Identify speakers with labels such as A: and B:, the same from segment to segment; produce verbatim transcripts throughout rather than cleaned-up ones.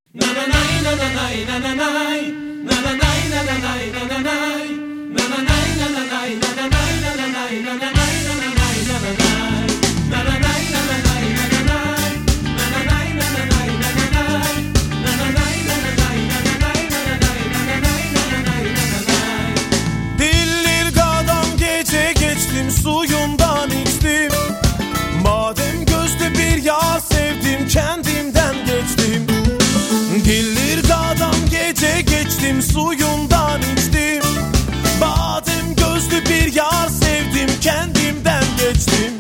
A: Dillirga'dan gece geçtim, suyundan içtim. Badem gözlü bir yar sevdim, kendimden geçtim. Dillirga'dan gece geçtim, suyundan içtim. Badem gözlü bir yar sevdim, kendimden geçtim.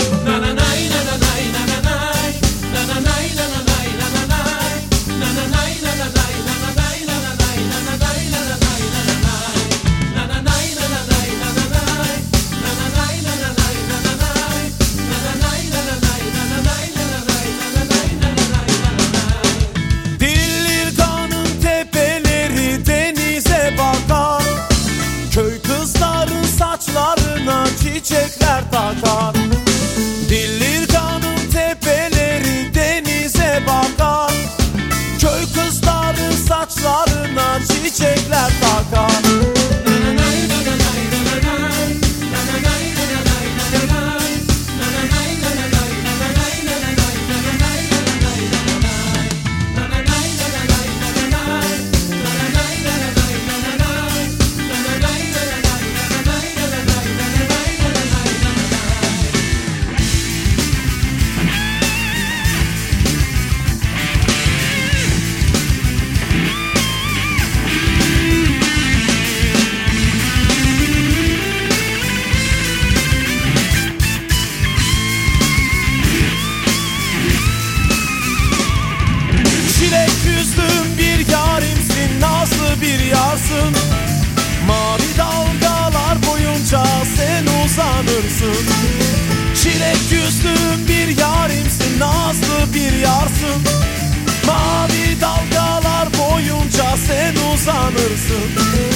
A: Dillirga'nın tepeleri denize bakar. Köy kızların saçlarına çiçekler takar. Dillirga'nın tepeleri denize bakar. Köy kızların saçlarına çiçekler takar. Çilek yüzlüm bir yarimsin, nazlı bir yarsın. Mavi dalgalar boyunca sen uzanırsın. Çilek yüzlüm bir yarimsin, nazlı bir yarsın. Mavi dalgalar boyunca sen uzanırsın.